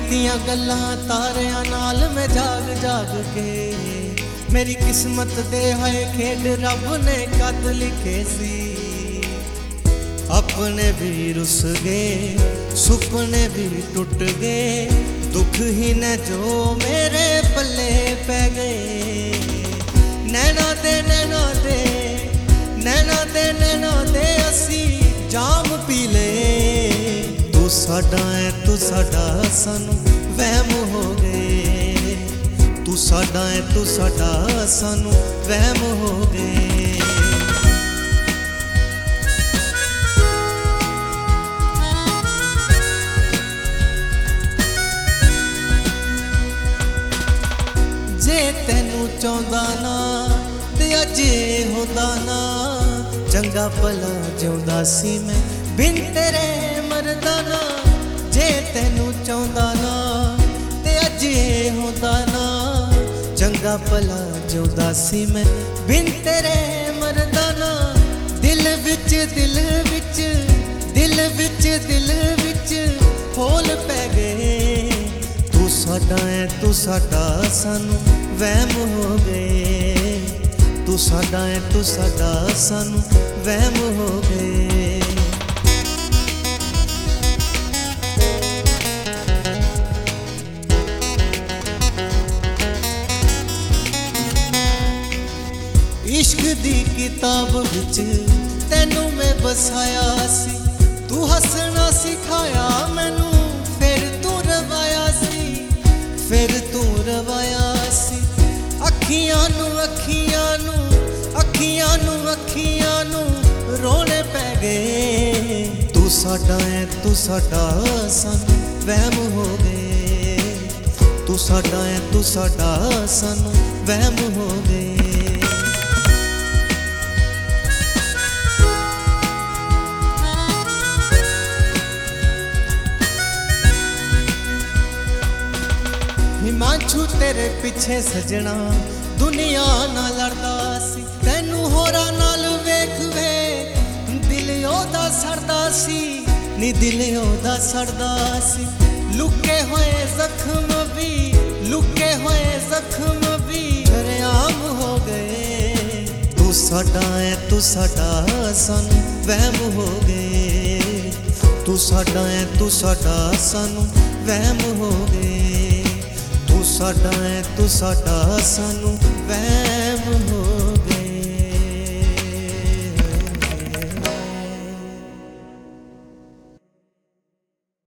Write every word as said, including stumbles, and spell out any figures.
ਕੀਤੀਆਂ ਗੱਲਾਂ ਤਾਰਿਆਂ ਨਾਲ ਮੈਂ ਜਾਗ ਜਾਗ ਕੇ, ਮੇਰੀ ਕਿਸਮਤ ਦੇ ਹੋਏ ਖੇਡ ਰੱਬ ਨੇ ਕਦ ਲਿਖੇ ਸੀ। अपने भी रुस गए सुपने भी टूट गए, दुख ही न जो मेरे पल्ले पै गए। नैना दे नैना दे नैना दे नैना दे असी जाम पी ले, तू साडा है तू साडा सानू वहम हो गए, तू साडा है तू साडा सानू वहम हो गए। जे तैनू चाहुंदा ना ते अज होंदा ना, चंगा भला जिउंदा सी मैं बिन तेरे मरदा ना। जे तैनू चाहुंदा ना ते अज होंदा ना, चंगा भला जिउंदा सी मैं बिन तेरे मरदा ना। दिल विच दिल विच दिल विच दिल विच होल पै गए, तू साडा है तू साडा सानू वहम हो गए, तू साडा है तू साडा सानू वहम हो गए। इश्क दी किताब विच तैनू मैं बसाया सी, तू हसना सिखाया मैनू फिर तू रवाया सी, फिर तू रवाया सी। अखियां नू अखियां नू अखियां नू अखियां नू रोने पै गए, तू साडा है तू साडा सानू वहम हो गए, तू साडा है तू साडा सानू वहम हो गए। हिमांशु तेरे पिछे सजना दुनिया ना लड़दा सी, तैनू होरा नाल वेख वे दिल ओदा सड़दा सी, नी दिल ओदा सड़दा सी। लुके होए जख्म भी लुके होए जख्म भी शरेआम हो गए, तू साडा है तू साडा सानू वहम हो गए, तू साडा है तू साडा सानू वहम हो गए, तू साडा है तू साडा सानू वहम